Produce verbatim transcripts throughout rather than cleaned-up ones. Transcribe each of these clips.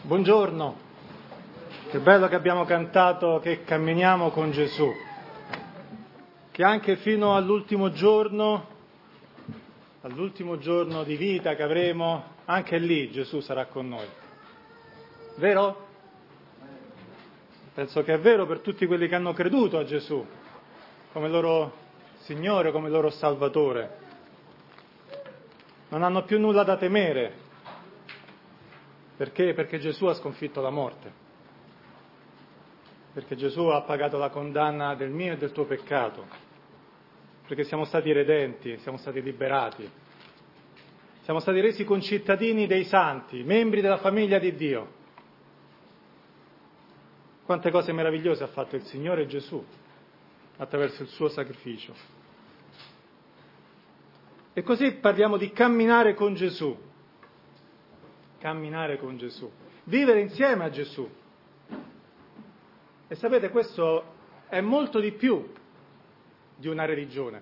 Buongiorno, che bello che abbiamo cantato che camminiamo con Gesù, che anche fino all'ultimo giorno, all'ultimo giorno di vita che avremo, anche lì Gesù sarà con noi. Vero? Penso che è vero per tutti quelli che hanno creduto a Gesù, come loro Signore, come loro Salvatore. Non hanno più nulla da temere. Perché? Perché Gesù ha sconfitto la morte, perché Gesù ha pagato la condanna del mio e del tuo peccato, perché siamo stati redenti, siamo stati liberati, siamo stati resi concittadini dei santi, membri della famiglia di Dio. Quante cose meravigliose ha fatto il Signore Gesù attraverso il suo sacrificio. E così parliamo di camminare con Gesù. Camminare con Gesù, vivere insieme a Gesù. E sapete, questo è molto di più di una religione.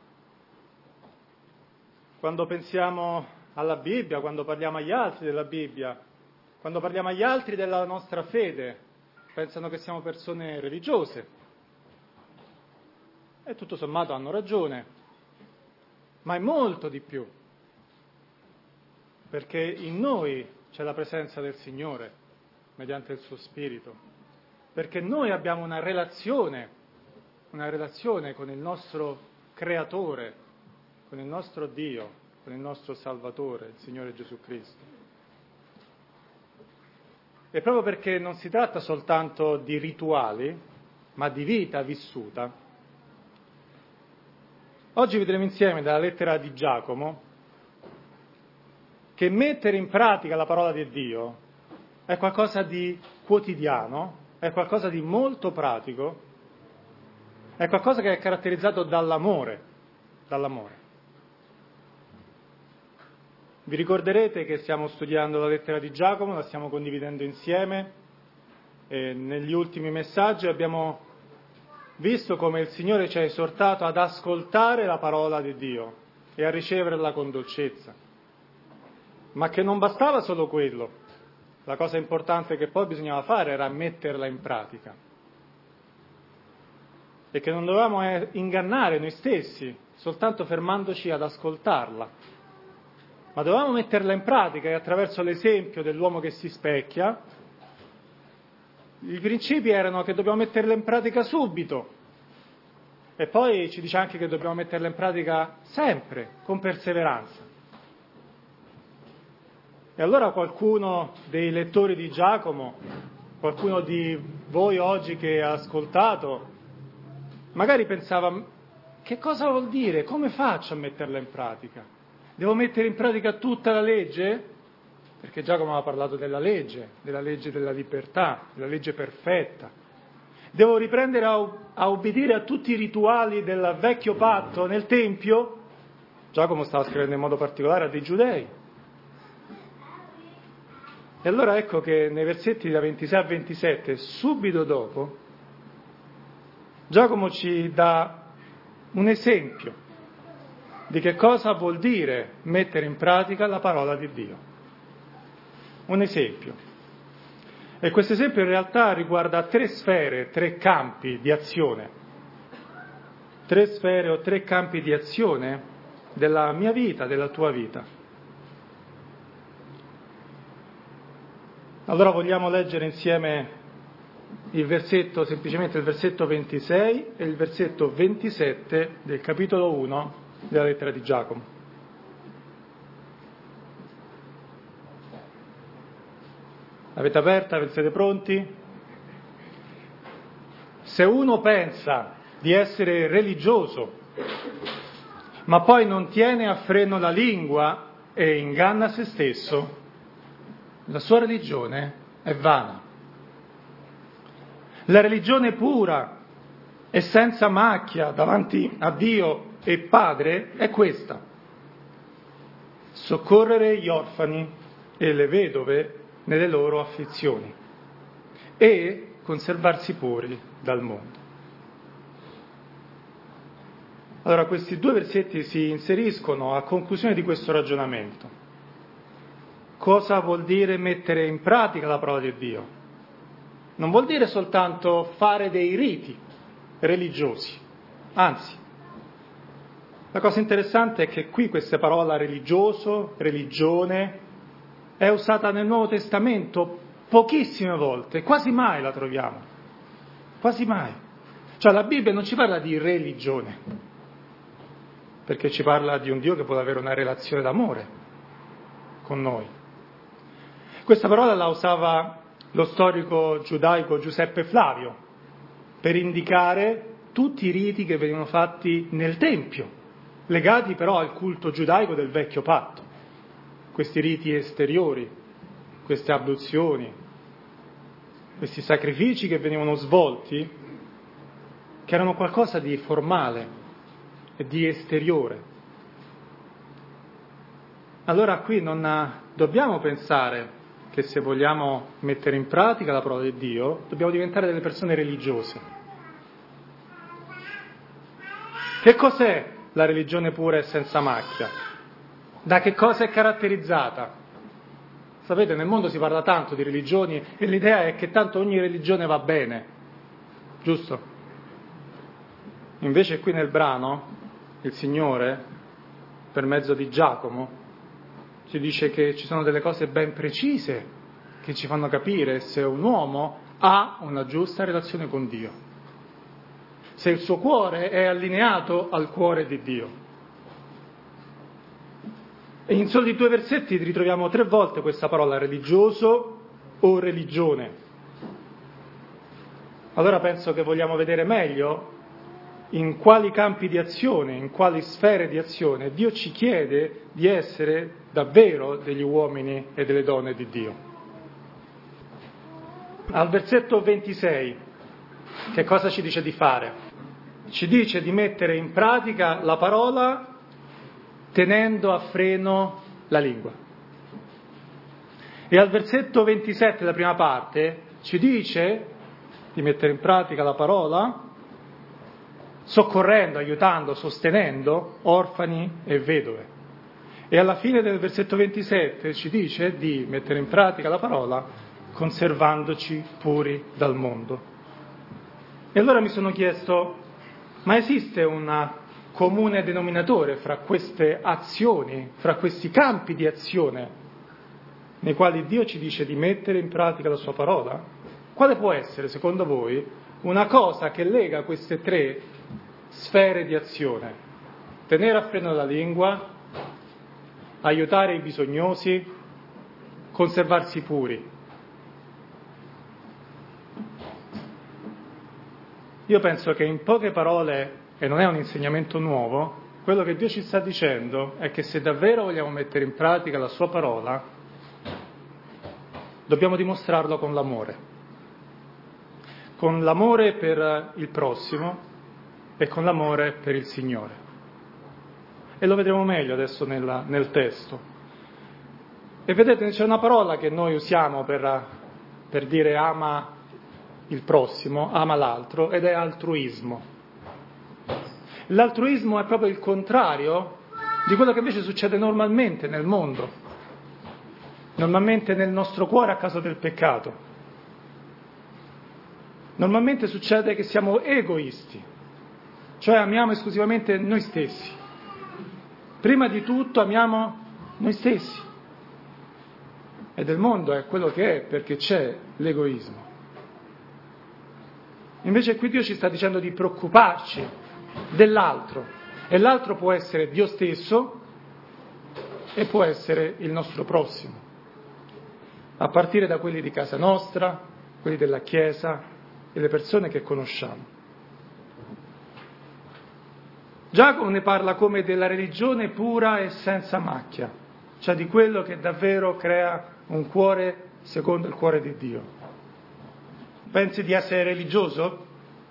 Quando pensiamo alla Bibbia, quando parliamo agli altri della Bibbia, quando parliamo agli altri della nostra fede, pensano che siamo persone religiose. E tutto sommato hanno ragione, ma è molto di più. Perché in noi c'è la presenza del Signore, mediante il suo Spirito, perché noi abbiamo una relazione, una relazione con il nostro Creatore, con il nostro Dio, con il nostro Salvatore, il Signore Gesù Cristo. E proprio perché non si tratta soltanto di rituali, ma di vita vissuta, oggi vedremo insieme dalla lettera di Giacomo che mettere in pratica la parola di Dio è qualcosa di quotidiano, è qualcosa di molto pratico, è qualcosa che è caratterizzato dall'amore, dall'amore. Vi ricorderete che stiamo studiando la lettera di Giacomo, la stiamo condividendo insieme e negli ultimi messaggi abbiamo visto come il Signore ci ha esortato ad ascoltare la parola di Dio e a riceverla con dolcezza. Ma che non bastava solo quello, la cosa importante che poi bisognava fare era metterla in pratica. E che non dovevamo ingannare noi stessi, soltanto fermandoci ad ascoltarla, ma dovevamo metterla in pratica e attraverso l'esempio dell'uomo che si specchia, i principi erano che dobbiamo metterla in pratica subito, e poi ci dice anche che dobbiamo metterla in pratica sempre, con perseveranza. E allora qualcuno dei lettori di Giacomo, qualcuno di voi oggi che ha ascoltato, magari pensava, che cosa vuol dire? Come faccio a metterla in pratica? Devo mettere in pratica tutta la legge? Perché Giacomo aveva parlato della legge, della legge della libertà, della legge perfetta. Devo riprendere a, a obbedire a tutti i rituali del vecchio patto nel Tempio? Giacomo stava scrivendo in modo particolare a dei giudei. E allora ecco che nei versetti da ventisei a ventisette, subito dopo, Giacomo ci dà un esempio di che cosa vuol dire mettere in pratica la parola di Dio. Un esempio. E questo esempio in realtà riguarda tre sfere, tre campi di azione. Tre sfere o tre campi di azione della mia vita, della tua vita. Allora vogliamo leggere insieme il versetto, semplicemente il versetto ventisei e il versetto ventisette del capitolo uno della lettera di Giacomo. Avete aperta? Siete pronti? Se uno pensa di essere religioso, ma poi non tiene a freno la lingua e inganna se stesso, la sua religione è vana. La religione pura e senza macchia davanti a Dio e Padre è questa: soccorrere gli orfani e le vedove nelle loro afflizioni e conservarsi puri dal mondo. Allora, questi due versetti si inseriscono a conclusione di questo ragionamento. cosa vuol dire mettere in pratica la parola di Dio. Non vuol dire soltanto fare dei riti religiosi, anzi, la cosa interessante è che qui questa parola religioso, religione, è usata nel Nuovo Testamento pochissime volte, quasi mai la troviamo, quasi mai. Cioè la Bibbia non ci parla di religione, perché ci parla di un Dio che vuole avere una relazione d'amore con noi. Questa parola la usava lo storico giudaico Giuseppe Flavio per indicare tutti i riti che venivano fatti nel Tempio, legati però al culto giudaico del vecchio patto, questi riti esteriori, queste abluzioni, questi sacrifici che venivano svolti, che erano qualcosa di formale e di esteriore. Allora qui non dobbiamo pensare che se vogliamo mettere in pratica la parola di Dio, dobbiamo diventare delle persone religiose. Che cos'è la religione pura e senza macchia? Da che cosa è caratterizzata? Sapete, nel mondo si parla tanto di religioni e l'idea è che tanto ogni religione va bene, giusto? Invece qui nel brano il Signore, per mezzo di Giacomo, ci dice che ci sono delle cose ben precise che ci fanno capire se un uomo ha una giusta relazione con Dio, se il suo cuore è allineato al cuore di Dio. E in soli due versetti ritroviamo tre volte questa parola religioso o religione. Allora penso che vogliamo vedere meglio in quali campi di azione, in quali sfere di azione Dio ci chiede di essere davvero degli uomini e delle donne di Dio. Al versetto ventisei, che cosa ci dice di fare? Ci dice di mettere in pratica la parola tenendo a freno la lingua. E al versetto ventisette, la prima parte, ci dice di mettere in pratica la parola soccorrendo, aiutando, sostenendo orfani e vedove. E alla fine del versetto ventisette ci dice di mettere in pratica la parola conservandoci puri dal mondo. E allora mi sono chiesto, ma esiste un comune denominatore fra queste azioni, fra questi campi di azione nei quali Dio ci dice di mettere in pratica la sua parola? Quale può essere, secondo voi, una cosa che lega queste tre sfere di azione? Tenere a freno la lingua, aiutare i bisognosi, conservarsi puri. Io penso che in poche parole, e non è un insegnamento nuovo, quello che Dio ci sta dicendo è che se davvero vogliamo mettere in pratica la sua parola, dobbiamo dimostrarlo con l'amore. Con l'amore per il prossimo e con l'amore per il Signore. E lo vedremo meglio adesso nella, nel testo. E vedete, c'è una parola che noi usiamo per, per dire ama il prossimo, ama l'altro, ed è altruismo. L'altruismo è proprio il contrario di quello che invece succede normalmente nel mondo, normalmente nel nostro cuore a causa del peccato. Normalmente succede che siamo egoisti, cioè amiamo esclusivamente noi stessi. Prima di tutto amiamo noi stessi. Ed il mondo è quello che è perché c'è l'egoismo. Invece qui Dio ci sta dicendo di preoccuparci dell'altro. E l'altro può essere Dio stesso e può essere il nostro prossimo. A partire da quelli di casa nostra, quelli della Chiesa e le persone che conosciamo. Giacomo ne parla come della religione pura e senza macchia, cioè di quello che davvero crea un cuore secondo il cuore di Dio. Pensi di essere religioso?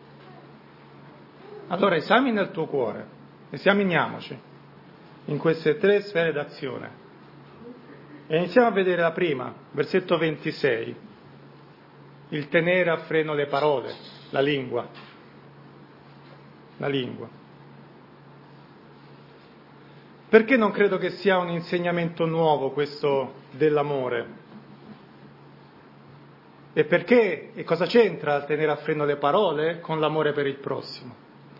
Allora esamina il tuo cuore, esaminiamoci in queste tre sfere d'azione. E iniziamo a vedere la prima, versetto ventisei, il tenere a freno le parole, la lingua, la lingua. Perché non credo che sia un insegnamento nuovo questo dell'amore? E perché, e cosa c'entra il tenere a freno le parole con l'amore per il prossimo?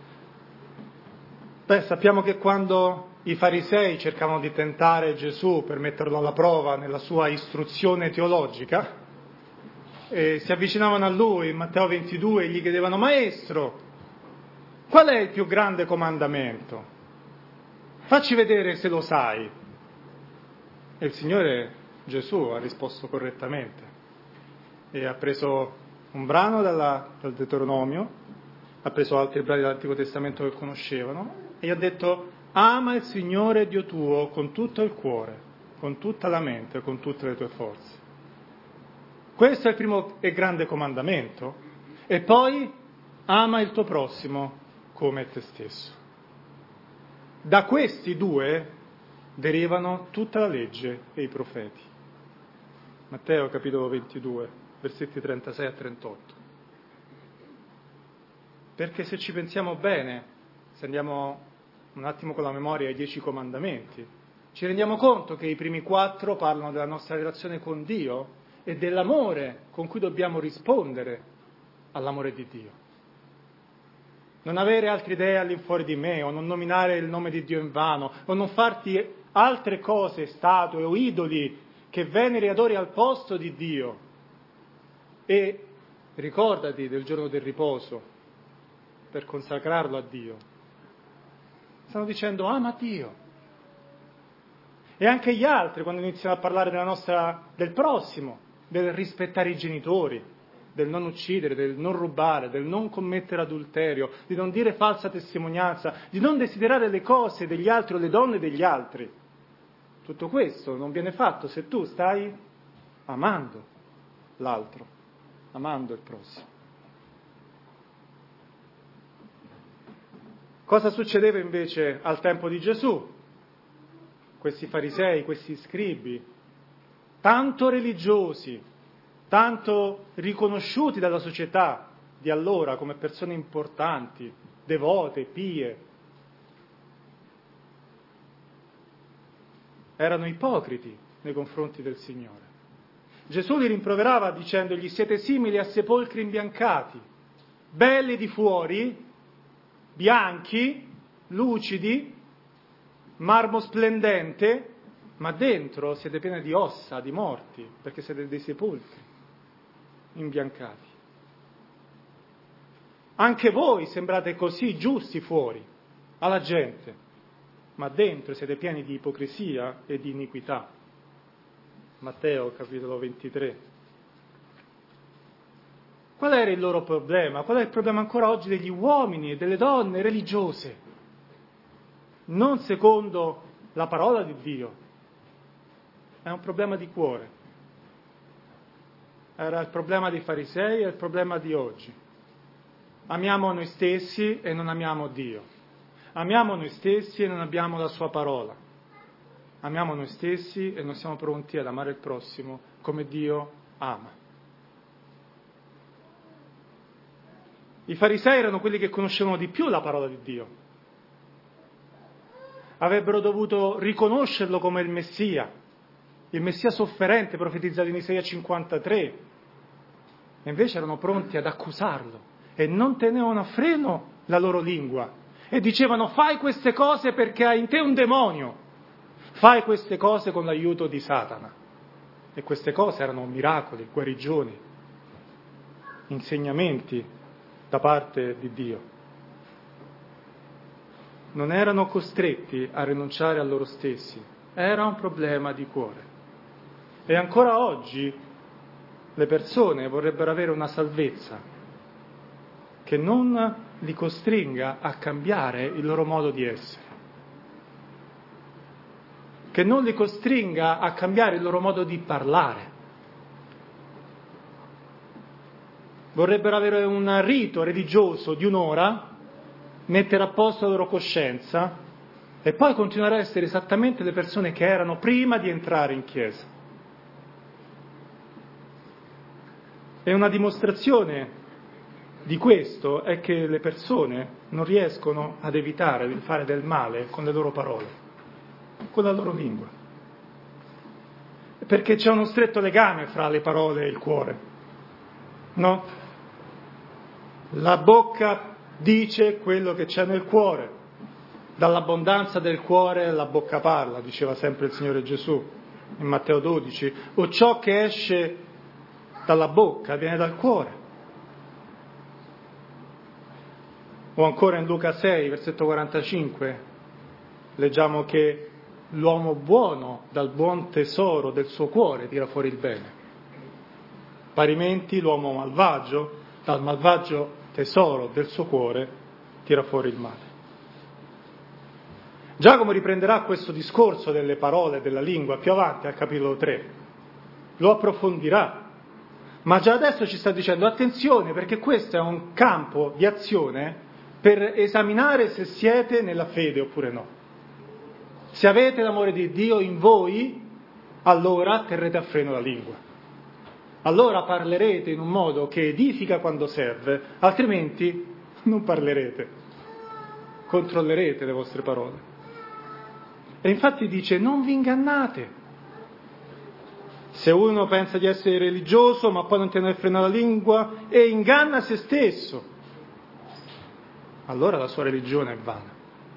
Beh, sappiamo che quando i farisei cercavano di tentare Gesù per metterlo alla prova nella sua istruzione teologica, e si avvicinavano a lui in Matteo ventidue e gli chiedevano: Maestro, qual è il più grande comandamento? Facci vedere se lo sai. E il Signore Gesù ha risposto correttamente. E ha preso un brano dalla, dal Deuteronomio, ha preso altri brani dell'Antico Testamento che conoscevano e gli ha detto: ama il Signore Dio tuo con tutto il cuore, con tutta la mente, con tutte le tue forze. Questo è il primo e grande comandamento. E poi ama il tuo prossimo come te stesso. Da questi due derivano tutta la legge e i profeti. Matteo capitolo ventidue, versetti trentasei a trentotto. Perché se ci pensiamo bene, se andiamo un attimo con la memoria ai dieci comandamenti, ci rendiamo conto che i primi quattro parlano della nostra relazione con Dio e dell'amore con cui dobbiamo rispondere all'amore di Dio. Non avere altre idee all'infuori di me, o non nominare il nome di Dio in vano, o non farti altre cose, statue o idoli che veneri e adori al posto di Dio. E ricordati del giorno del riposo per consacrarlo a Dio. Stanno dicendo: ama Dio. E anche gli altri, quando iniziano a parlare della nostra, del prossimo, del rispettare i genitori, del non uccidere, del non rubare, del non commettere adulterio, di non dire falsa testimonianza, di non desiderare le cose degli altri o le donne degli altri. Tutto questo non viene fatto se tu stai amando l'altro, amando il prossimo. Cosa succedeva invece al tempo di Gesù? Questi farisei, questi scribi, tanto religiosi, tanto riconosciuti dalla società di allora come persone importanti, devote, pie, erano ipocriti nei confronti del Signore. Gesù li rimproverava dicendogli: siete simili a sepolcri imbiancati, belli di fuori, bianchi, lucidi, marmo splendente, ma dentro siete pieni di ossa, di morti, perché siete dei sepolcri imbiancati. Anche voi sembrate così giusti fuori alla gente, ma dentro siete pieni di ipocrisia e di iniquità. Matteo capitolo ventitré. Qual era il loro problema? Qual è il problema ancora oggi degli uomini e delle donne religiose? Non secondo la parola di Dio. È un problema di cuore. Era il problema dei farisei e il problema di oggi. Amiamo noi stessi e non amiamo Dio. Amiamo noi stessi e non abbiamo la sua parola. Amiamo noi stessi e non siamo pronti ad amare il prossimo come Dio ama. I farisei erano quelli che conoscevano di più la parola di Dio. Avrebbero dovuto riconoscerlo come il Messia, il Messia sofferente profetizzato in Isaia cinquantatré, e invece erano pronti ad accusarlo e non tenevano a freno la loro lingua e dicevano: fai queste cose perché hai in te un demonio, fai queste cose con l'aiuto di Satana. E queste cose erano miracoli, guarigioni, insegnamenti da parte di Dio. Non erano costretti a rinunciare a loro stessi, era un problema di cuore. E ancora oggi le persone vorrebbero avere una salvezza che non li costringa a cambiare il loro modo di essere, che non li costringa a cambiare il loro modo di parlare. Vorrebbero avere un rito religioso di un'ora, mettere a posto la loro coscienza e poi continuare a essere esattamente le persone che erano prima di entrare in chiesa. E una dimostrazione di questo è che le persone non riescono ad evitare di fare del male con le loro parole. con la loro lingua. Perché c'è uno stretto legame fra le parole e il cuore, no? La bocca dice quello che c'è nel cuore, dall'abbondanza del cuore la bocca parla, diceva sempre il Signore Gesù in Matteo dodici, o ciò che esce dalla bocca viene dal cuore. O ancora in Luca sei, versetto quarantacinque, leggiamo che l'uomo buono dal buon tesoro del suo cuore tira fuori il bene. Parimenti l'uomo malvagio dal malvagio tesoro del suo cuore tira fuori il male. Giacomo riprenderà questo discorso delle parole, della lingua, più avanti al capitolo tre. Lo approfondirà. Ma già adesso ci sta dicendo attenzione, perché questo è un campo di azione per esaminare se siete nella fede oppure no. Se avete l'amore di Dio in voi, allora terrete a freno la lingua. Allora parlerete in un modo che edifica quando serve, altrimenti non parlerete. Controllerete le vostre parole. E infatti dice, non vi ingannate. Se uno pensa di essere religioso, ma poi non tiene a freno la lingua e inganna se stesso, allora la sua religione è vana.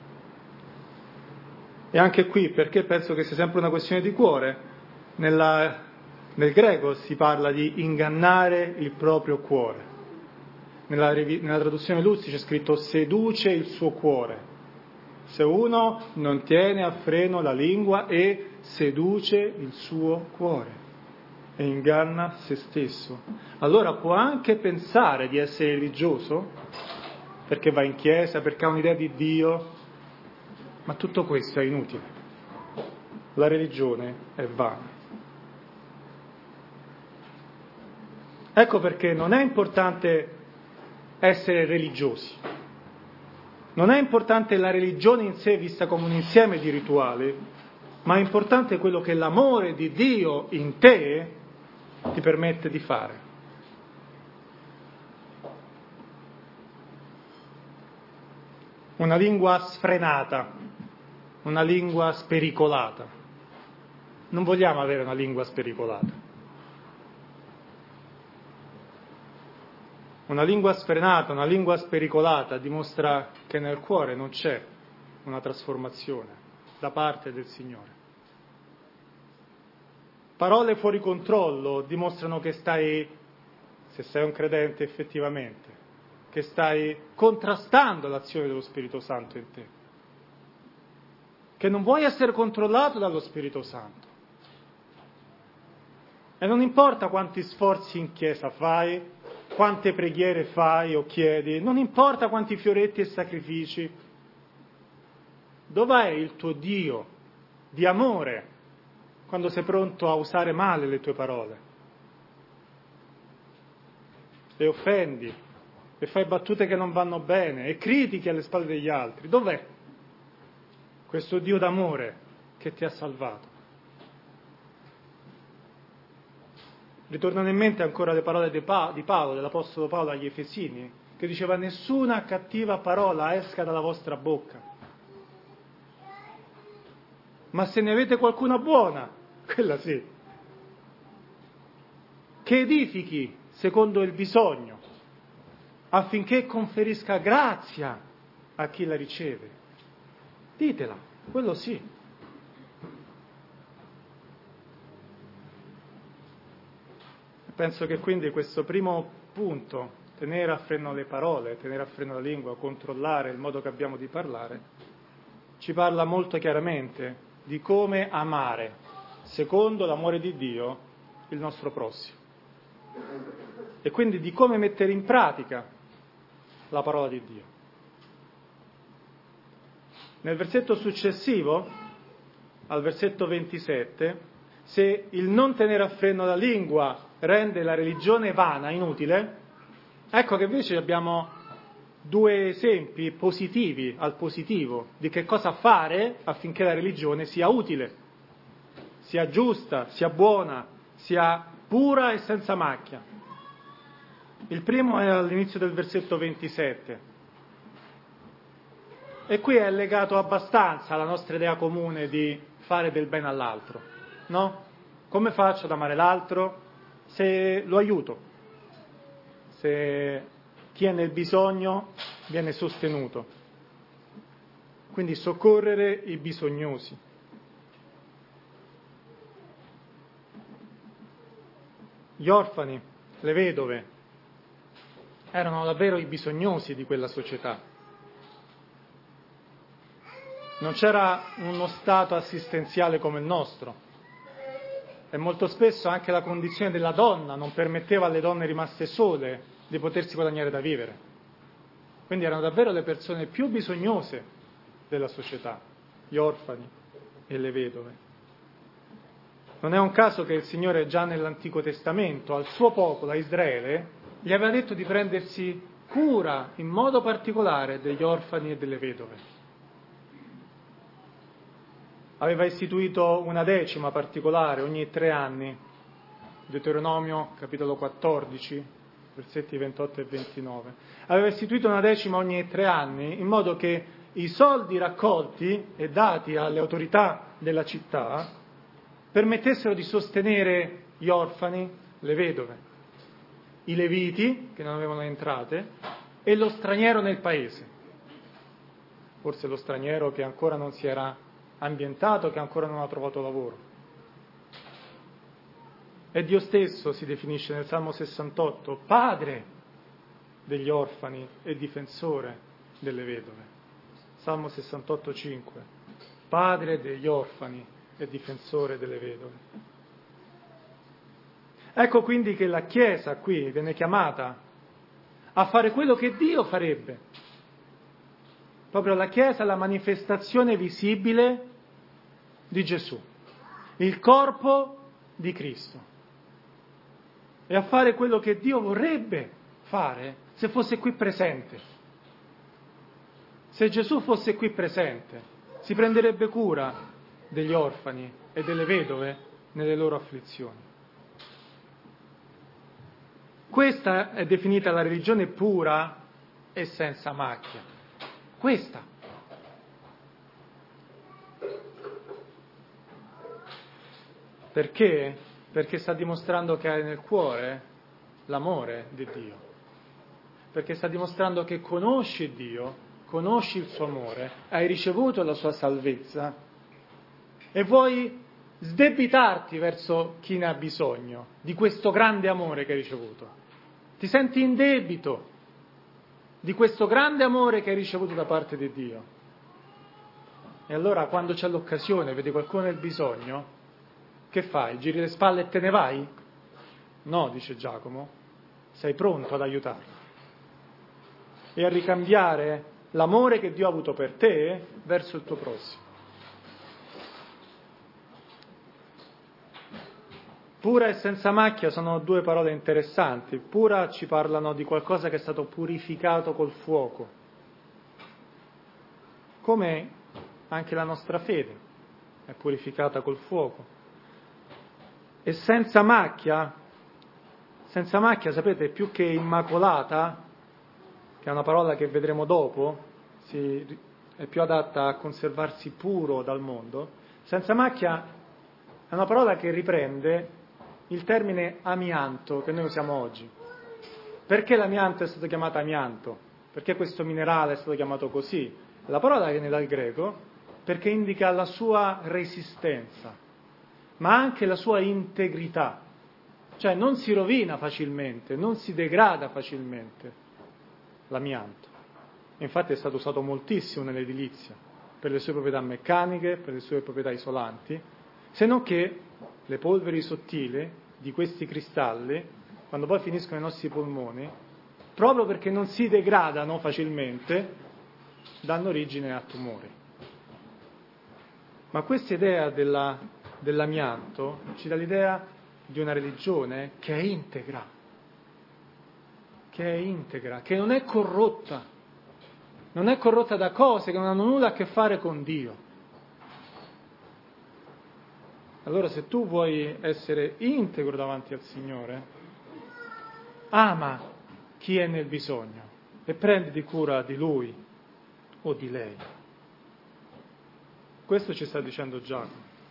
E anche qui, perché penso che sia sempre una questione di cuore, nella, nel greco si parla di ingannare il proprio cuore. Nella, nella traduzione Luzzi c'è scritto seduce il suo cuore. Se uno non tiene a freno la lingua e seduce il suo cuore e inganna se stesso, allora può anche pensare di essere religioso, perché va in chiesa, perché ha un'idea di Dio, ma tutto questo è inutile. La religione è vana. Ecco perché non è importante essere religiosi. Non è importante la religione in sé vista come un insieme di rituali, ma è importante quello che l'amore di Dio in te ti permette di fare. Una lingua sfrenata, una lingua spericolata. Non vogliamo avere una lingua spericolata. Una lingua sfrenata, una lingua spericolata dimostra che nel cuore non c'è una trasformazione da parte del Signore. Parole fuori controllo dimostrano che stai, se sei un credente effettivamente, che stai contrastando l'azione dello Spirito Santo in te, che non vuoi essere controllato dallo Spirito Santo. E non importa quanti sforzi in chiesa fai, quante preghiere fai o chiedi, non importa quanti fioretti e sacrifici, dov'è il tuo Dio di amore quando sei pronto a usare male le tue parole? E offendi, e fai battute che non vanno bene, e critichi alle spalle degli altri. Dov'è questo Dio d'amore che ti ha salvato? Ritornano in mente ancora le parole di Paolo, dell'Apostolo Paolo agli Efesini, che diceva nessuna cattiva parola esca dalla vostra bocca. Ma se ne avete qualcuna buona, quella sì, che edifichi secondo il bisogno, affinché conferisca grazia a chi la riceve. Ditela, quello sì. Penso che quindi questo primo punto, tenere a freno le parole, tenere a freno la lingua, controllare il modo che abbiamo di parlare, ci parla molto chiaramente di come amare, secondo l'amore di Dio, il nostro prossimo. E quindi di come mettere in pratica la parola di Dio. Nel versetto successivo, al versetto ventisette, se il non tenere a freno la lingua rende la religione vana, inutile, ecco che invece abbiamo due esempi positivi al positivo di che cosa fare affinché la religione sia utile, sia giusta, sia buona, sia pura e senza macchia. Il primo è all'inizio del versetto ventisette. E qui è legato abbastanza alla nostra idea comune di fare del bene all'altro, no? Come faccio ad amare l'altro? Se lo aiuto, se chi è nel bisogno viene sostenuto. Quindi soccorrere i bisognosi. Gli orfani, le vedove, erano davvero i bisognosi di quella società. Non c'era uno stato assistenziale come il nostro e molto spesso anche la condizione della donna non permetteva alle donne rimaste sole di potersi guadagnare da vivere. Quindi erano davvero le persone più bisognose della società, gli orfani e le vedove. Non è un caso che il Signore già nell'Antico Testamento al suo popolo, a Israele, gli aveva detto di prendersi cura in modo particolare degli orfani e delle vedove. Aveva istituito una decima particolare ogni tre anni, Deuteronomio capitolo quattordici, versetti ventotto e ventinove. Aveva istituito una decima ogni tre anni in modo che i soldi raccolti e dati alle autorità della città permettessero di sostenere gli orfani, le vedove, i leviti che non avevano entrate e lo straniero nel paese. Forse lo straniero che ancora non si era ambientato, che ancora non ha trovato lavoro. E Dio stesso si definisce nel Salmo sessantotto padre degli orfani e difensore delle vedove. Salmo sessantotto cinque, padre degli orfani e difensore delle vedove. Ecco quindi che la Chiesa qui viene chiamata a fare quello che Dio farebbe. Proprio la Chiesa è la manifestazione visibile di Gesù, il corpo di Cristo, e a fare quello che Dio vorrebbe fare se fosse qui presente. Se Gesù fosse qui presente, si prenderebbe cura degli orfani e delle vedove nelle loro afflizioni. Questa è definita la religione pura e senza macchia. Questa. Perché? Perché sta dimostrando che hai nel cuore l'amore di Dio. Perché sta dimostrando che conosci Dio, conosci il suo amore, hai ricevuto la sua salvezza e vuoi sdebitarti verso chi ne ha bisogno di questo grande amore che hai ricevuto. Ti senti in debito di questo grande amore che hai ricevuto da parte di Dio. E allora quando c'è l'occasione, vedi qualcuno nel bisogno, che fai? Giri le spalle e te ne vai? No, dice Giacomo, sei pronto ad aiutarlo e a ricambiare l'amore che Dio ha avuto per te verso il tuo prossimo. Pura e senza macchia sono due parole interessanti. Pura ci parlano di qualcosa che è stato purificato col fuoco, come anche la nostra fede è purificata col fuoco. E senza macchia, senza macchia, sapete, più che immacolata, che è una parola che vedremo dopo, si, è più adatta a conservarsi puro dal mondo, senza macchia è una parola che riprende il termine amianto che noi usiamo oggi. Perché l'amianto è stato chiamato amianto? Perché questo minerale è stato chiamato così? La parola viene dal greco perché indica la sua resistenza, ma anche la sua integrità. Cioè non si rovina facilmente, non si degrada facilmente l'amianto. Infatti è stato usato moltissimo nell'edilizia, per le sue proprietà meccaniche, per le sue proprietà isolanti, se non che le polveri sottili di questi cristalli, quando poi finiscono nei nostri polmoni, proprio perché non si degradano facilmente, danno origine a tumori. Ma questa idea della, dell'amianto ci dà l'idea di una religione che è integra, che è integra, che non è corrotta, non è corrotta da cose che non hanno nulla a che fare con Dio. Allora se tu vuoi essere integro davanti al Signore, ama chi è nel bisogno e prenditi cura di lui o di lei. Questo ci sta dicendo Giacomo.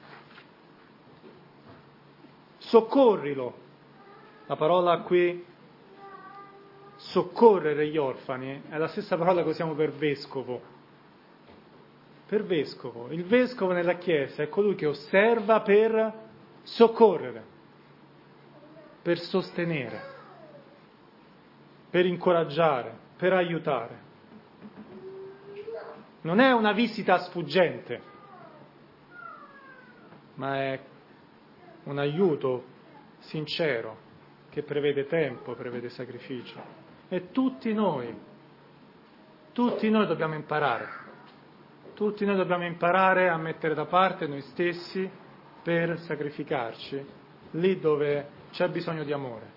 soccorrilo. La parola qui, soccorrere gli orfani, è la stessa parola che usiamo per vescovo. Per vescovo. Il vescovo nella Chiesa è colui che osserva per soccorrere, per sostenere, per incoraggiare, per aiutare. Non è una visita sfuggente, ma è un aiuto sincero che prevede tempo, prevede sacrificio. E tutti noi, tutti noi dobbiamo imparare, tutti noi dobbiamo imparare a mettere da parte noi stessi per sacrificarci lì dove c'è bisogno di amore.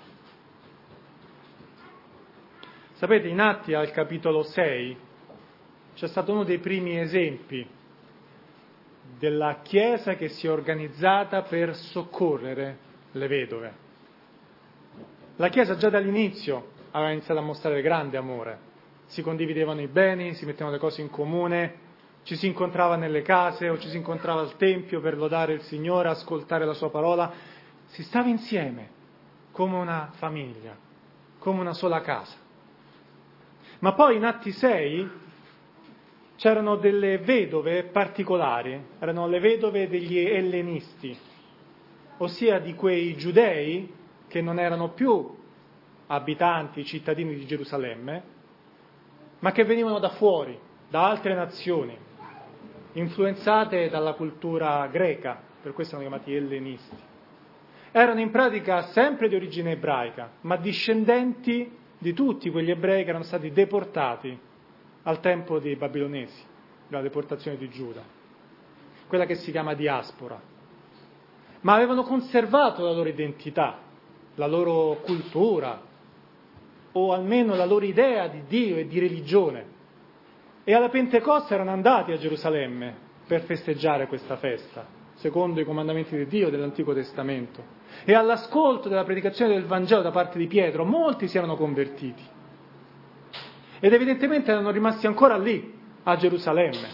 Sapete, in Atti al capitolo sei c'è stato uno dei primi esempi della Chiesa che si è organizzata per soccorrere le vedove. La Chiesa già dall'inizio aveva iniziato a mostrare grande amore, si condividevano i beni, si mettevano le cose in comune, ci si incontrava nelle case o ci si incontrava al Tempio per lodare il Signore, ascoltare la Sua parola, si stava insieme come una famiglia, come una sola casa. Ma poi in Atti sei c'erano delle vedove particolari, erano le vedove degli ellenisti, ossia di quei giudei che non erano più abitanti, cittadini di Gerusalemme, ma che venivano da fuori, da altre nazioni, influenzate dalla cultura greca, per questo sono chiamati ellenisti. Erano in pratica sempre di origine ebraica, ma discendenti di tutti quegli ebrei che erano stati deportati al tempo dei babilonesi, della deportazione di Giuda, quella che si chiama diaspora. Ma avevano conservato la loro identità, la loro cultura, o almeno la loro idea di Dio e di religione. E alla Pentecoste erano andati a Gerusalemme per festeggiare questa festa, secondo i comandamenti di Dio dell'Antico Testamento. E all'ascolto della predicazione del Vangelo da parte di Pietro, molti si erano convertiti. Ed evidentemente erano rimasti ancora lì, a Gerusalemme.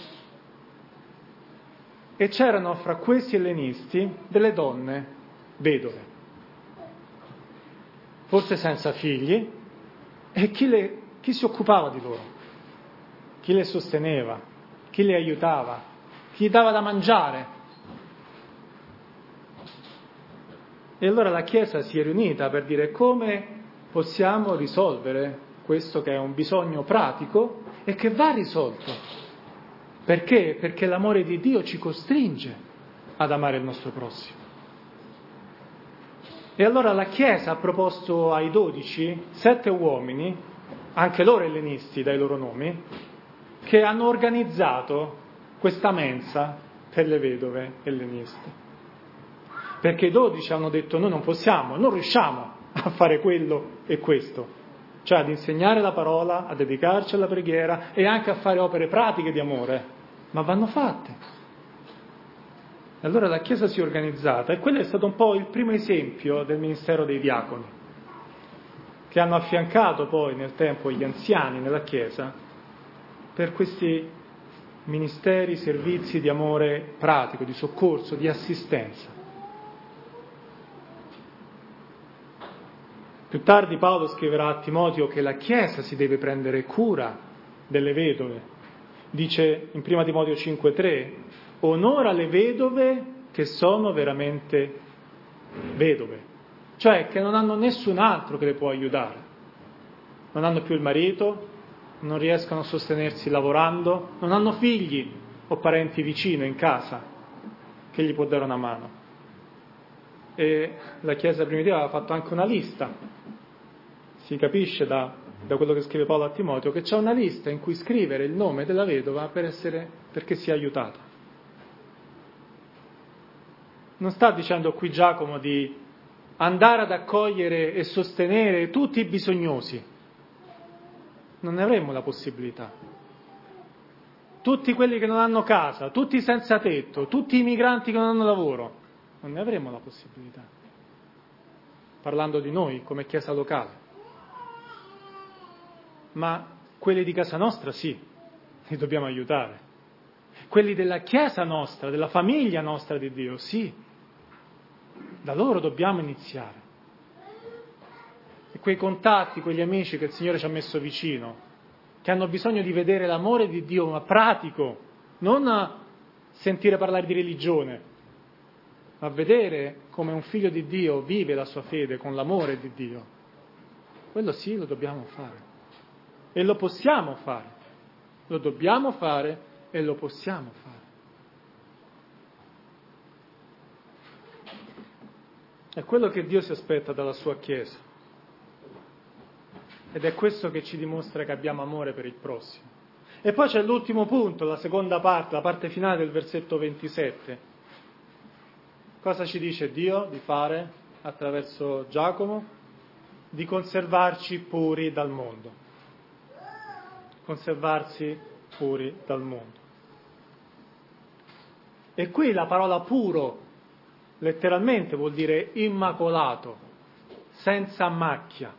E c'erano fra questi ellenisti delle donne vedove, forse senza figli, e chi, le, chi si occupava di loro? Chi le sosteneva? Chi le aiutava? Chi dava da mangiare? E allora la Chiesa si è riunita per dire come possiamo risolvere questo che è un bisogno pratico e che va risolto. Perché? Perché l'amore di Dio ci costringe ad amare il nostro prossimo. E allora la Chiesa ha proposto ai dodici sette uomini, anche loro ellenisti dai loro nomi, che hanno organizzato questa mensa per le vedove elleniste. Perché i dodici hanno detto: noi non possiamo, non riusciamo a fare quello e questo. Cioè ad insegnare la parola, a dedicarci alla preghiera e anche a fare opere pratiche di amore, ma vanno fatte. E allora la Chiesa si è organizzata e quello è stato un po' il primo esempio del ministero dei diaconi, che hanno affiancato poi nel tempo gli anziani nella Chiesa per questi ministeri, servizi di amore pratico, di soccorso, di assistenza. Più tardi Paolo scriverà a Timoteo che la Chiesa si deve prendere cura delle vedove. Dice in prima Timoteo cinque tre: onora le vedove che sono veramente vedove, cioè che non hanno nessun altro che le può aiutare. Non hanno più il marito, non riescono a sostenersi lavorando, non hanno figli o parenti vicino in casa che gli può dare una mano. E la Chiesa primitiva aveva fatto anche una lista. Si capisce da, da quello che scrive Paolo a Timoteo che c'è una lista in cui scrivere il nome della vedova per essere, perché sia aiutata. Non sta dicendo qui Giacomo di andare ad accogliere e sostenere tutti i bisognosi. Non ne avremmo la possibilità. Tutti quelli che non hanno casa, tutti i senza tetto, tutti i migranti che non hanno lavoro, non ne avremmo la possibilità. Parlando di noi come Chiesa locale. Ma quelli di casa nostra sì, li dobbiamo aiutare. Quelli della Chiesa nostra, della famiglia nostra di Dio, sì. Da loro dobbiamo iniziare. E quei contatti, quegli amici che il Signore ci ha messo vicino, che hanno bisogno di vedere l'amore di Dio, ma pratico, non a sentire parlare di religione, ma a vedere come un figlio di Dio vive la sua fede con l'amore di Dio. Quello sì, lo dobbiamo fare. E lo possiamo fare. Lo dobbiamo fare e lo possiamo fare. È quello che Dio si aspetta dalla sua Chiesa. Ed è questo che ci dimostra che abbiamo amore per il prossimo. E poi c'è l'ultimo punto, la seconda parte, la parte finale del versetto ventisette. Cosa ci dice Dio di fare attraverso Giacomo? Di conservarci puri dal mondo. Conservarsi puri dal mondo. E qui la parola puro letteralmente vuol dire immacolato, senza macchia.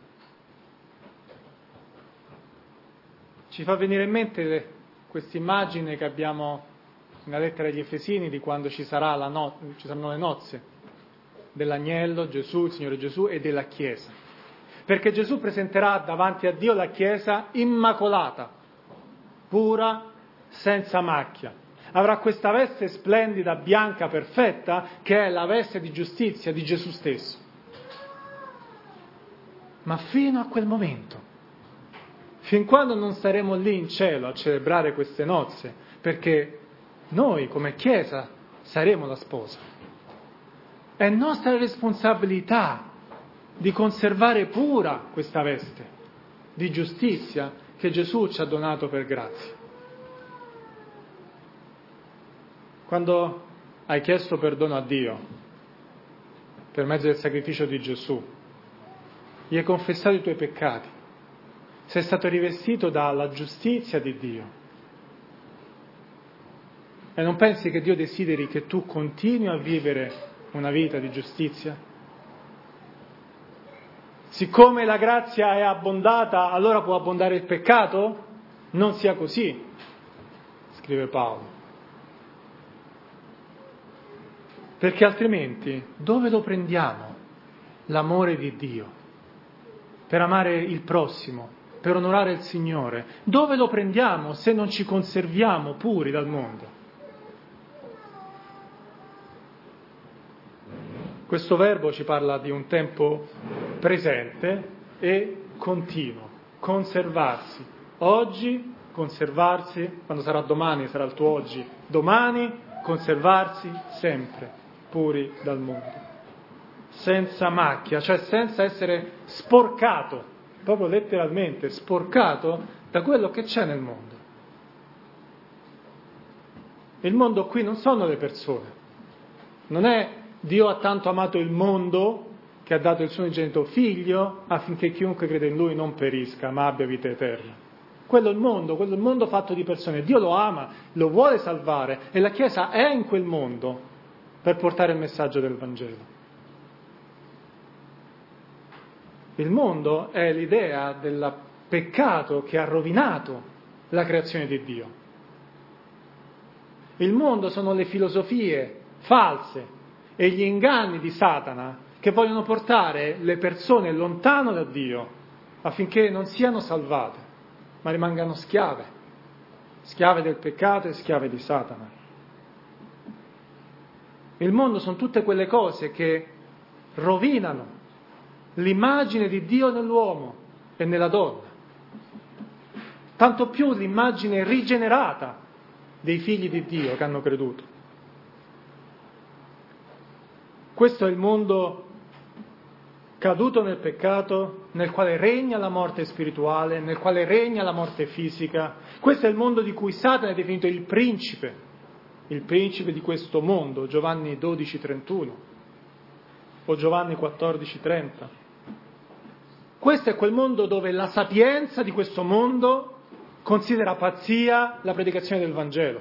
Ci fa venire in mente questa immagine che abbiamo nella lettera agli Efesini di quando ci, sarà la no- ci saranno le nozze dell'agnello, Gesù, il Signore Gesù e della Chiesa. Perché Gesù presenterà davanti a Dio la Chiesa immacolata, pura, senza macchia. Avrà questa veste splendida, bianca, perfetta, che è la veste di giustizia di Gesù stesso. Ma fino a quel momento, fin quando non staremo lì in cielo a celebrare queste nozze, perché noi come Chiesa saremo la sposa, è nostra responsabilità di conservare pura questa veste di giustizia che Gesù ci ha donato per grazia. Quando hai chiesto perdono a Dio per mezzo del sacrificio di Gesù, gli hai confessato i tuoi peccati, sei stato rivestito dalla giustizia di Dio. E non pensi che Dio desideri che tu continui a vivere una vita di giustizia? Siccome la grazia è abbondata, allora può abbondare il peccato? Non sia così, scrive Paolo. Perché altrimenti dove lo prendiamo l'amore di Dio? Per amare il prossimo, per onorare il Signore. Dove lo prendiamo se non ci conserviamo puri dal mondo? Questo verbo ci parla di un tempo presente e continuo. Conservarsi. Oggi, conservarsi, quando sarà domani, sarà il tuo oggi. Domani, conservarsi sempre puri dal mondo, senza macchia, cioè senza essere sporcato, proprio letteralmente sporcato da quello che c'è nel mondo. Il mondo qui non sono le persone, non è Dio ha tanto amato il mondo che ha dato il suo unigenito figlio affinché chiunque crede in lui non perisca ma abbia vita eterna. Quello è il mondo, quello è il mondo fatto di persone. Dio lo ama, lo vuole salvare e la Chiesa è in quel mondo per portare il messaggio del Vangelo. Il mondo è l'idea del peccato che ha rovinato la creazione di Dio. Il mondo sono le filosofie false e gli inganni di Satana che vogliono portare le persone lontano da Dio affinché non siano salvate, ma rimangano schiave, schiave del peccato e schiave di Satana. Il mondo sono tutte quelle cose che rovinano l'immagine di Dio nell'uomo e nella donna, tanto più l'immagine rigenerata dei figli di Dio che hanno creduto. Questo è il mondo caduto nel peccato, nel quale regna la morte spirituale, nel quale regna la morte fisica. Questo è il mondo di cui Satana è definito il principe, il principe di questo mondo, Giovanni dodici trentuno o Giovanni quattordici trenta. Questo è quel mondo dove la sapienza di questo mondo considera pazzia la predicazione del Vangelo.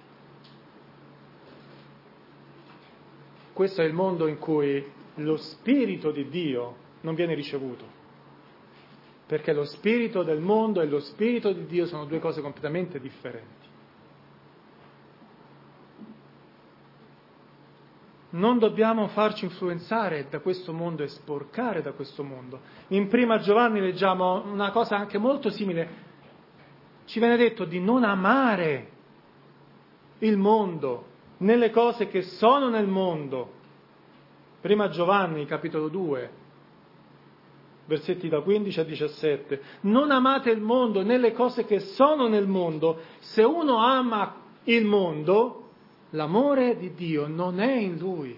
Questo è il mondo in cui lo Spirito di Dio non viene ricevuto, perché lo spirito del mondo e lo Spirito di Dio sono due cose completamente differenti. non dobbiamo farci influenzare da questo mondo e sporcare da questo mondo. In prima Giovanni leggiamo una cosa anche molto simile. Ci viene detto di non amare il mondo, nelle cose che sono nel mondo. Prima Giovanni, capitolo due, versetti da quindici a diciassette. Non amate il mondo nelle cose che sono nel mondo. Se uno ama il mondo, l'amore di Dio non è in lui.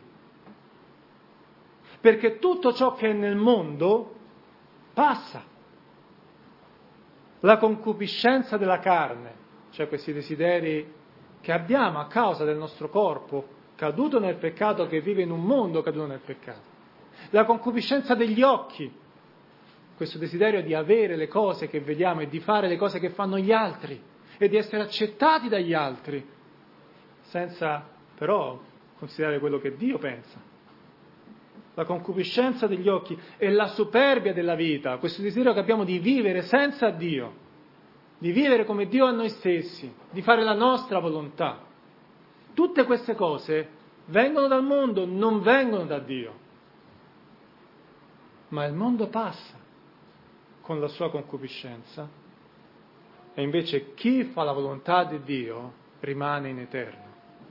Perché tutto ciò che è nel mondo passa. La concupiscenza della carne, cioè questi desideri che abbiamo a causa del nostro corpo caduto nel peccato, che vive in un mondo caduto nel peccato. La concupiscenza degli occhi, questo desiderio di avere le cose che vediamo e di fare le cose che fanno gli altri e di essere accettati dagli altri, senza però considerare quello che Dio pensa. La concupiscenza degli occhi e la superbia della vita, questo desiderio che abbiamo di vivere senza Dio, di vivere come Dio a noi stessi, di fare la nostra volontà. Tutte queste cose vengono dal mondo, non vengono da Dio. Ma il mondo passa con la sua concupiscenza e invece chi fa la volontà di Dio rimane in eterno.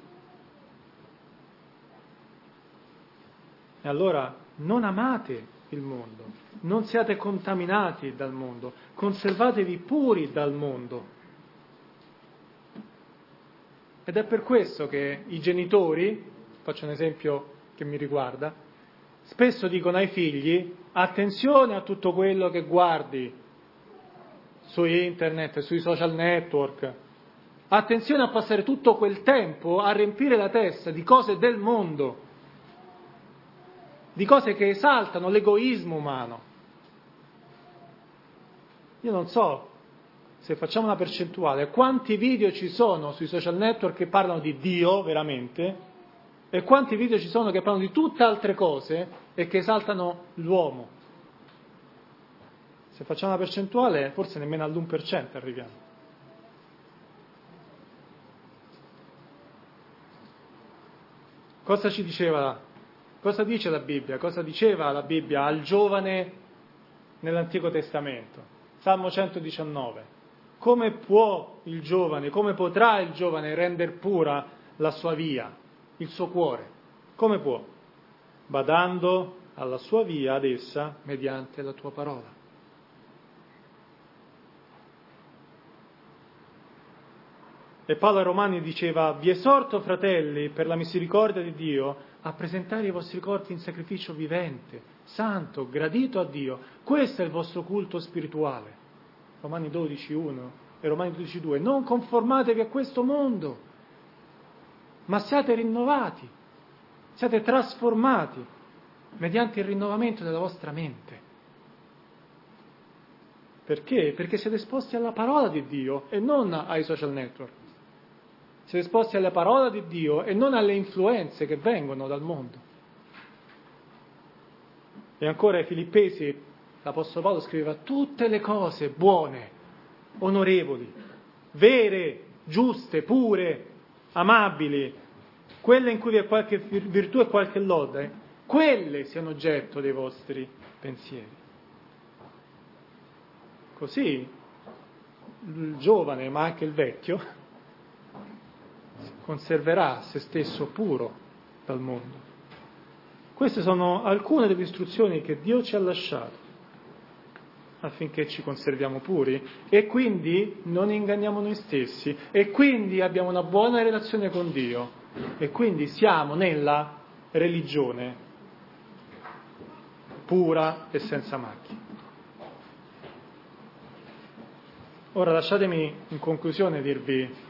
E allora non amate il mondo, non siate contaminati dal mondo, conservatevi puri dal mondo. Ed è per questo che i genitori, faccio un esempio che mi riguarda, spesso dicono ai figli: attenzione a tutto quello che guardi su internet, sui social network, attenzione a passare tutto quel tempo a riempire la testa di cose del mondo, di cose che esaltano l'egoismo umano. Io non so, se facciamo una percentuale, quanti video ci sono sui social network che parlano di Dio veramente e quanti video ci sono che parlano di tutte altre cose e che esaltano l'uomo. Se facciamo una percentuale, forse nemmeno all'uno per cento arriviamo. Cosa ci diceva? Cosa dice la Bibbia? Cosa diceva la Bibbia al giovane nell'Antico Testamento? Salmo centodiciannove. Come può il giovane, come potrà il giovane rendere pura la sua via, il suo cuore? Come può? Badando alla sua via, ad essa, mediante la tua parola. E Paolo ai Romani diceva: vi esorto, fratelli, per la misericordia di Dio, a presentare i vostri corpi in sacrificio vivente, santo, gradito a Dio. Questo è il vostro culto spirituale. Romani dodici uno e Romani dodici due. Non conformatevi a questo mondo, ma siate rinnovati, siate trasformati mediante il rinnovamento della vostra mente. Perché? Perché siete esposti alla parola di Dio e non ai social network. Siete esposti alla parola di Dio e non alle influenze che vengono dal mondo. E ancora ai Filippesi l'Apostolo Paolo scriveva: tutte le cose buone, onorevoli, vere, giuste, pure, amabili, quelle in cui vi è qualche virtù e qualche lode, quelle siano oggetto dei vostri pensieri. Così il giovane, ma anche il vecchio, conserverà se stesso puro dal mondo. Queste sono alcune delle istruzioni che Dio ci ha lasciato affinché ci conserviamo puri e quindi non inganniamo noi stessi e quindi abbiamo una buona relazione con Dio e quindi siamo nella religione pura e senza macchie. Ora lasciatemi in conclusione dirvi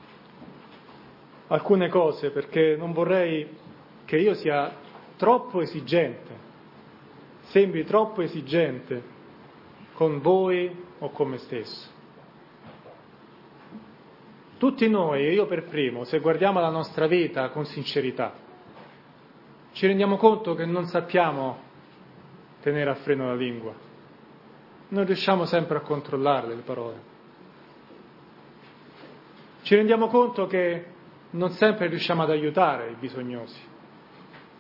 alcune cose, perché non vorrei che io sia troppo esigente, sembri troppo esigente con voi o con me stesso. Tutti noi, e io per primo, se guardiamo la nostra vita con sincerità, ci rendiamo conto che non sappiamo tenere a freno la lingua, non riusciamo sempre a controllarle le parole. Ci rendiamo conto che non sempre riusciamo ad aiutare i bisognosi.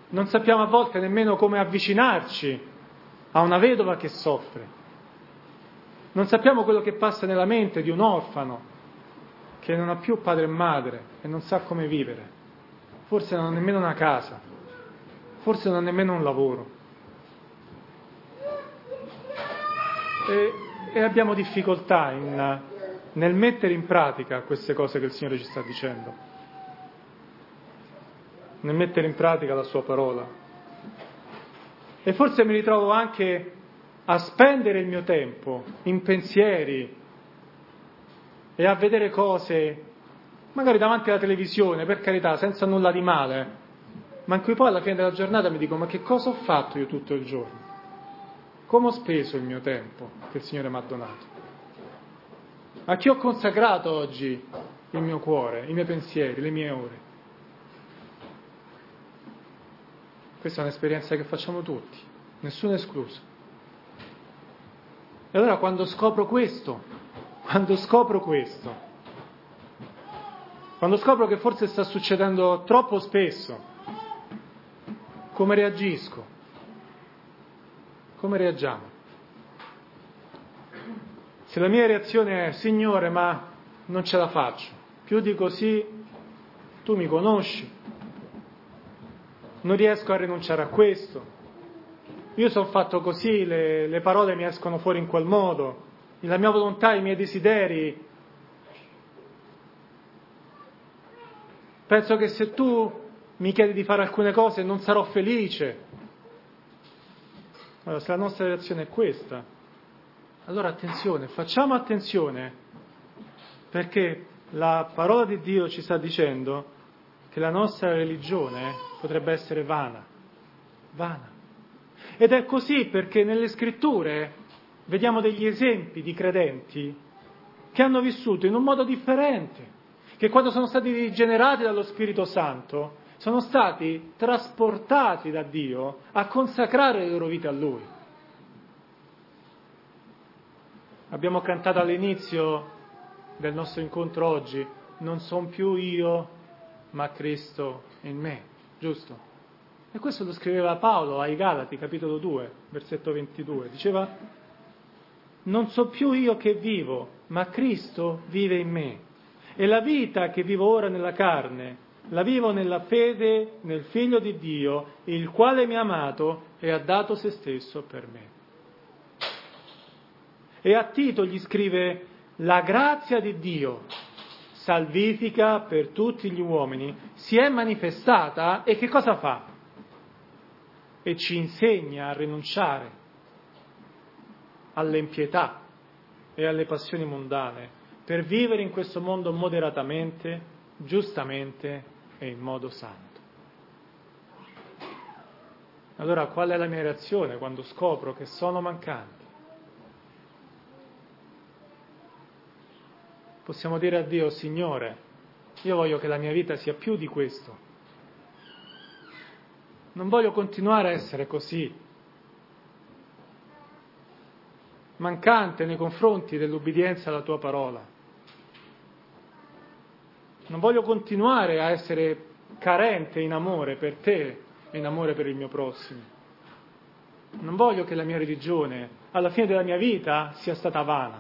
Non sappiamo a volte nemmeno come avvicinarci a una vedova che soffre. Non sappiamo quello che passa nella mente di un orfano che non ha più padre e madre e non sa come vivere. Forse non ha nemmeno una casa, forse non ha nemmeno un lavoro. E, e abbiamo difficoltà in, nel mettere in pratica queste cose che il Signore ci sta dicendo, nel mettere in pratica la sua parola. E forse mi ritrovo anche a spendere il mio tempo in pensieri e a vedere cose, magari davanti alla televisione, per carità, senza nulla di male, ma in cui poi alla fine della giornata mi dico: ma che cosa ho fatto io tutto il giorno? Come ho speso il mio tempo che il Signore mi ha donato? A chi ho consacrato oggi il mio cuore, i miei pensieri, le mie ore? Questa è un'esperienza che facciamo tutti, nessuno escluso. E allora quando scopro questo, quando scopro questo, quando scopro che forse sta succedendo troppo spesso, come reagisco? Come reagiamo? Se la mia reazione è: Signore, ma non ce la faccio, più di così tu mi conosci, non riesco a rinunciare a questo, io sono fatto così, le, le parole mi escono fuori in quel modo, la mia volontà, i miei desideri. Penso che se tu mi chiedi di fare alcune cose non sarò felice. Allora, se la nostra reazione è questa, allora attenzione, facciamo attenzione, perché la parola di Dio ci sta dicendo che la nostra religione potrebbe essere vana, vana. Ed è così perché nelle scritture vediamo degli esempi di credenti che hanno vissuto in un modo differente, che quando sono stati rigenerati dallo Spirito Santo sono stati trasportati da Dio a consacrare le loro vite a Lui. Abbiamo cantato all'inizio del nostro incontro oggi: non son più io, ma Cristo in me, giusto? E questo lo scriveva Paolo ai Galati, capitolo due, versetto ventidue. Diceva: non so più io che vivo, ma Cristo vive in me. E la vita che vivo ora nella carne, la vivo nella fede nel Figlio di Dio, il quale mi ha amato e ha dato se stesso per me. E a Tito gli scrive: la grazia di Dio, salvifica per tutti gli uomini, si è manifestata e che cosa fa? E ci insegna a rinunciare all'impietà e alle passioni mondane per vivere in questo mondo moderatamente, giustamente e in modo santo. Allora qual è la mia reazione quando scopro che sono mancante? Possiamo dire a Dio: Signore, io voglio che la mia vita sia più di questo. Non voglio continuare a essere così, mancante nei confronti dell'ubbidienza alla tua parola. Non voglio continuare a essere carente in amore per te e in amore per il mio prossimo. Non voglio che la mia religione, alla fine della mia vita, sia stata vana.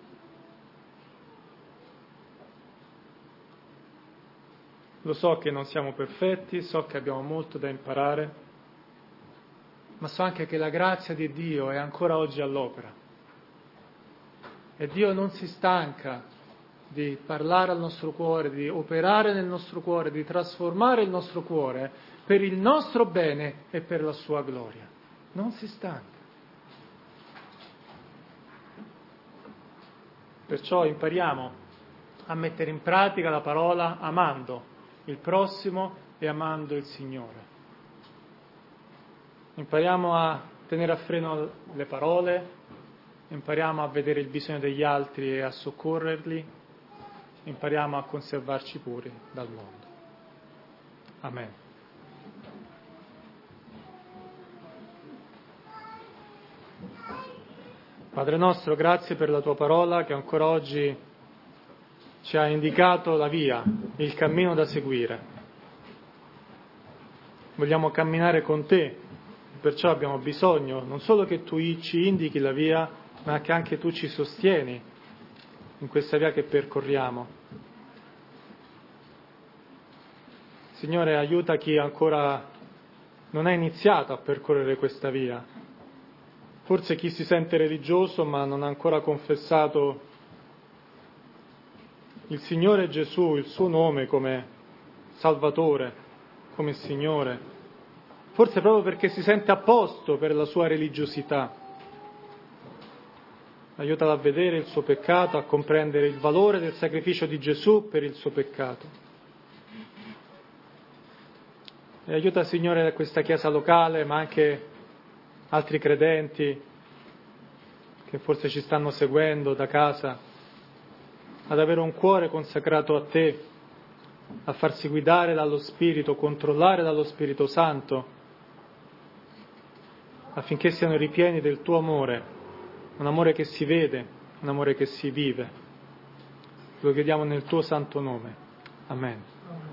Lo so che non siamo perfetti, so che abbiamo molto da imparare, ma so anche che la grazia di Dio è ancora oggi all'opera. E Dio non si stanca di parlare al nostro cuore, di operare nel nostro cuore, di trasformare il nostro cuore per il nostro bene e per la sua gloria. Non si stanca. Perciò impariamo a mettere in pratica la parola amando il prossimo e amando il Signore. Impariamo a tenere a freno le parole, impariamo a vedere il bisogno degli altri e a soccorrerli, impariamo a conservarci puri dal mondo. Amen. Padre nostro, grazie per la tua parola che ancora oggi ci ha indicato la via, il cammino da seguire. vogliamo camminare con te, perciò abbiamo bisogno non solo che tu ci indichi la via, ma che anche tu ci sostieni in questa via che percorriamo. Signore, aiuta chi ancora non ha iniziato a percorrere questa via, forse chi si sente religioso ma non ha ancora confessato il Signore Gesù, il suo nome come Salvatore, come Signore, forse proprio perché si sente a posto per la sua religiosità. Aiutala a vedere il suo peccato, a comprendere il valore del sacrificio di Gesù per il suo peccato. E aiuta, Signore, questa chiesa locale, ma anche altri credenti che forse ci stanno seguendo da casa, ad avere un cuore consacrato a Te, a farsi guidare dallo Spirito, controllare dallo Spirito Santo, affinché siano ripieni del Tuo amore, un amore che si vede, un amore che si vive. Lo chiediamo nel Tuo santo nome. Amen.